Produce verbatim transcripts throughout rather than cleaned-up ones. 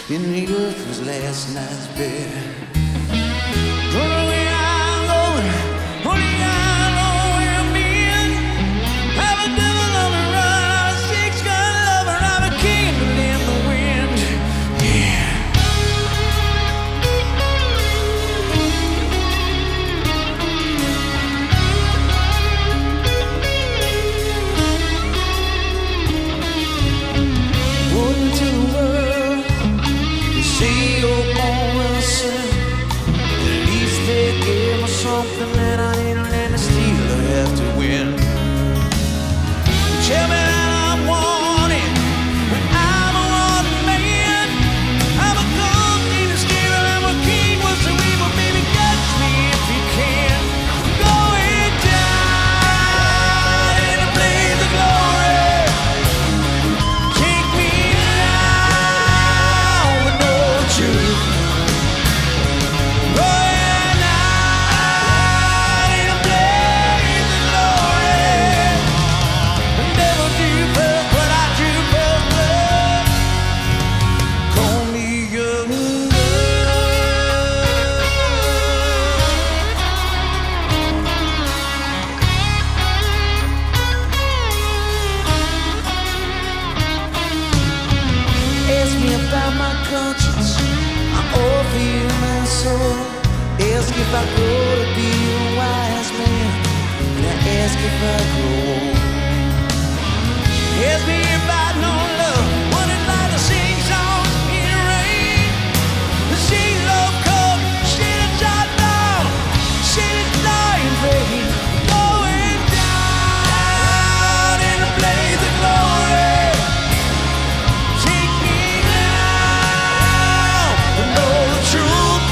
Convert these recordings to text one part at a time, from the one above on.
in the earth was last night's bed. Don't know where I'm going, only I know where I'm in. I'm a devil on the run, I'm a six-gun lover, I'm a candle in the wind. Yeah. Going to the world, you say you're born with a sin. At least they gave me something that I didn't let me steal or have to win. Tell me that I'm wanted when I'm a wanted man. I'm a gold in the steel, I'm a king with the evil, baby, catch me if you can. Going down in a blaze of glory. Take me down with no truth. Going out in a blaze of glory. Never do first what I do first, love. Call me young Ask me about my conscience, I offer you my soul. Ask if I grow to be a wise man, and I ask if I grow old. Ask me if I know love, what it's like to sing songs in the rain. To see love come, see the shot down, see the dying rain. Going down in a blaze of glory. Take me down to know the truth.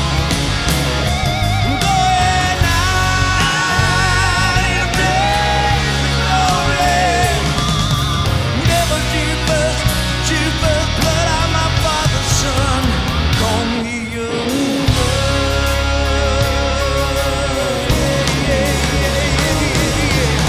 Going out in a blaze of glory. Never do first, do first, blood out my father's son. Call me young blood. Yeah, yeah, yeah, yeah, yeah.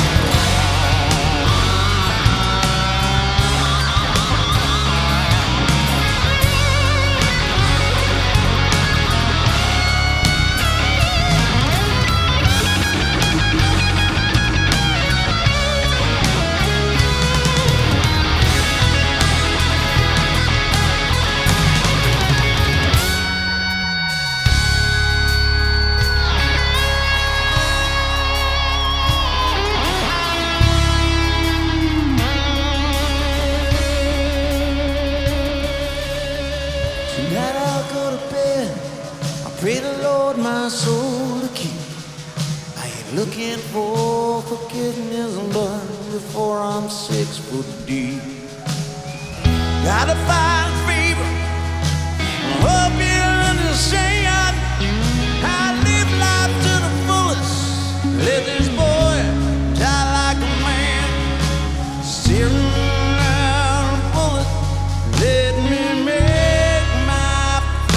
Tonight I'll go to bed. I pray the Lord my soul to keep. I ain't looking for forgiveness, but before I'm six foot deep. Gotta find favor. I hope you understand. I live life to the fullest. Let this boy die like a man. Staring down a bullet. Let me make my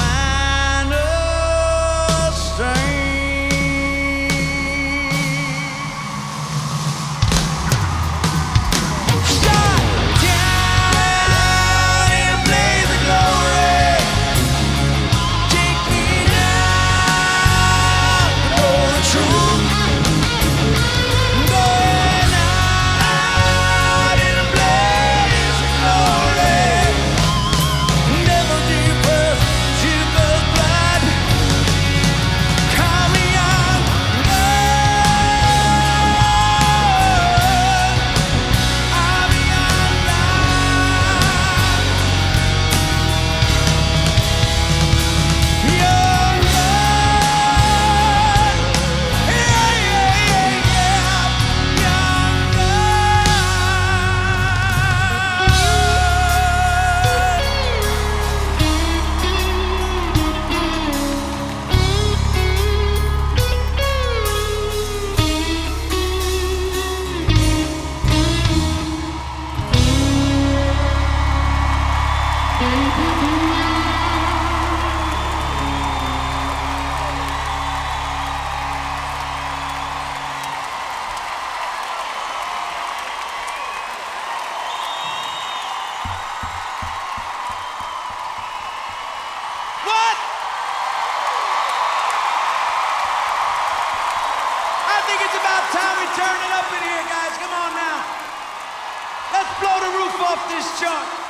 final stand. Shot down in a blaze about time we turn it up in here, guys. Come on now. Let's blow the roof off this joint.